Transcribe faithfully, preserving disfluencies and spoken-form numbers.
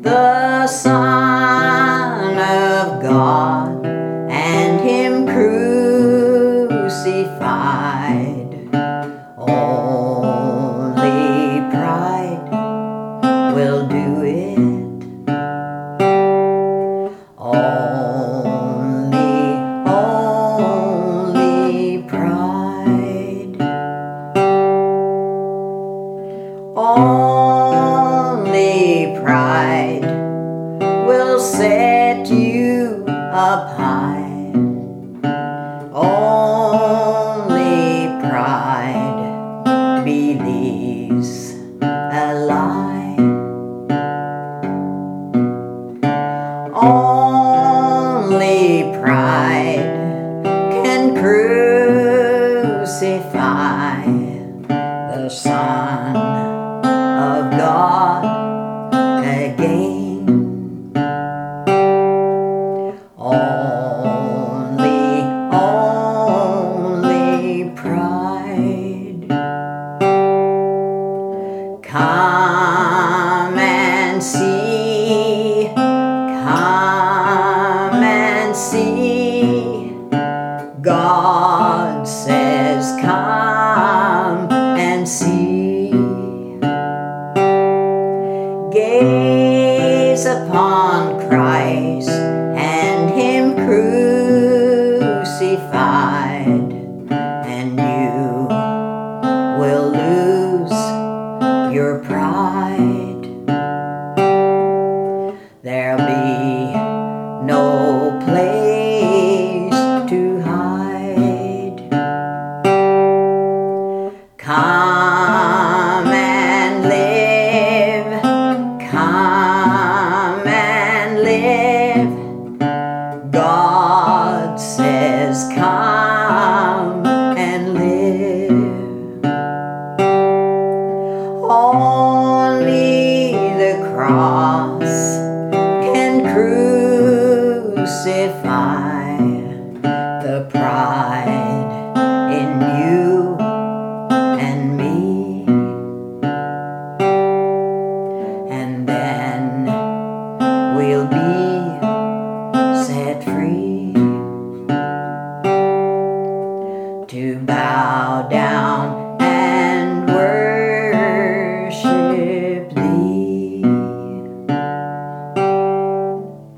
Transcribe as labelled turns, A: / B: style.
A: the Son of God and Him crucified. Only pride will do it. Only, only pride. Only pride will set you up high. Only pride believes a lie. Only pride can crucify the Son of God again. Only, only pride. Come and see, come and see. God says come and see. Gaze upon Christ and Him crucified, and you will lose your pride. There'll be no place to hide. Come and live, come and live. God says come and live. Only the cross can crucify the pride in you and me, and then we'll be set free to bow down